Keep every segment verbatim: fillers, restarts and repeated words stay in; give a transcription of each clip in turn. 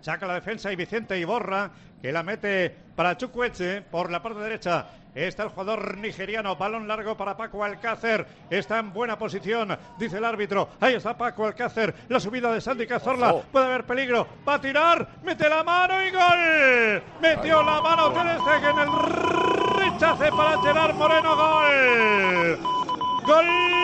Saca la defensa y Vicente Iborra, que la mete para Chukwueze por la parte derecha. Está el jugador nigeriano, balón largo para Paco Alcácer, está en buena posición, dice el árbitro, ahí está Paco Alcácer, la subida de Santi Cazorla, oh. puede haber peligro, va a tirar, mete la mano y gol, metió Ay, la mano Ter Stegen, el rechace para Gerard Moreno, gol, gol,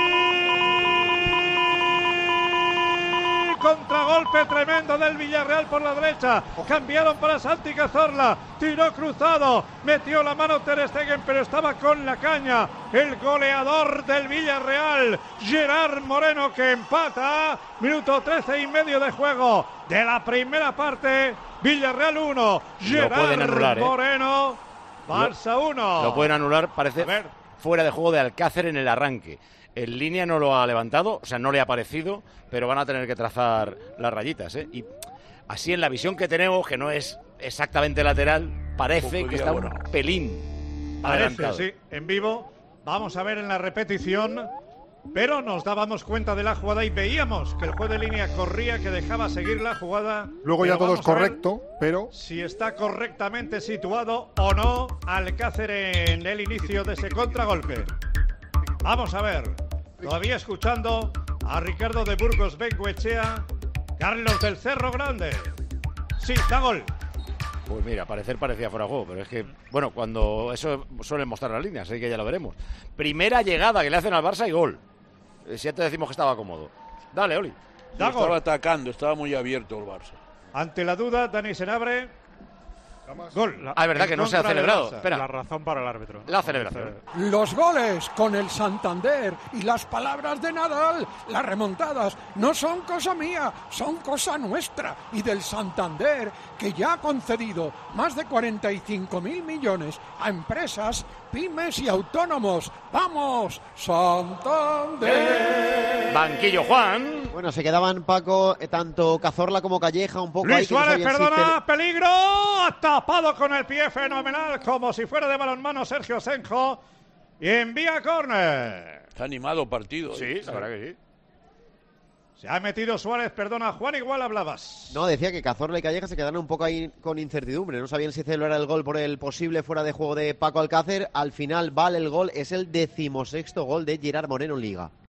contragolpe tremendo del Villarreal por la derecha, cambiaron para Santi Cazorla, tiró cruzado, metió la mano Ter Stegen, pero estaba con la caña, el goleador del Villarreal, Gerard Moreno, que empata, minuto trece y medio de juego de la primera parte, Villarreal uno, Gerard anular, Moreno, ¿eh? Barça uno. Lo pueden anular, parece fuera de juego de Alcácer en el arranque. En línea no lo ha levantado, o sea, no le ha parecido, pero van a tener que trazar las rayitas, ¿eh? Y así en la visión que tenemos, que no es exactamente lateral, parece que está un pelín adelantado. Parece, sí, en vivo. Vamos a ver en la repetición, pero nos dábamos cuenta de la jugada y veíamos que el juez de línea corría, que dejaba seguir la jugada. Luego ya todo es correcto, pero... si está correctamente situado o no Alcácer en el inicio de ese contragolpe. Vamos a ver, todavía escuchando a Ricardo de Burgos Bengoechea, Carlos del Cerro Grande. Sí, da gol. Pues mira, parecer parecía fuera de juego, pero es que, bueno, cuando eso suelen mostrar las líneas, así que ya lo veremos. Primera llegada que le hacen al Barça y gol. Si ya te decimos que estaba cómodo. Dale, Oli. Da gol. Estaba atacando, estaba muy abierto el Barça. Ante la duda, Dani Senabre. Gol. La, ah, es verdad que no se ha celebrado. Espera. La razón para el árbitro. La celebración. Los goles con el Santander y las palabras de Nadal, las remontadas, no son cosa mía, son cosa nuestra y del Santander, que ya ha concedido más de cuarenta y cinco mil millones a empresas, pymes y autónomos. ¡Vamos, Santander! Banquillo Juan. Bueno, se quedaban, Paco, eh, tanto Cazorla como Calleja un poco Luis ahí. Suárez, no perdona, el... peligro, tapado con el pie fenomenal, como si fuera de balonmano Sergio Senjo, y envía córner. Está animado partido. Sí, la verdad que sí. Se ha metido Suárez, perdona, Juan, igual hablabas. No, decía que Cazorla y Calleja se quedaron un poco ahí con incertidumbre, no sabían si celebrar el gol por el posible fuera de juego de Paco Alcácer. Al final vale el gol, es el decimosexto gol de Gerard Moreno en Liga.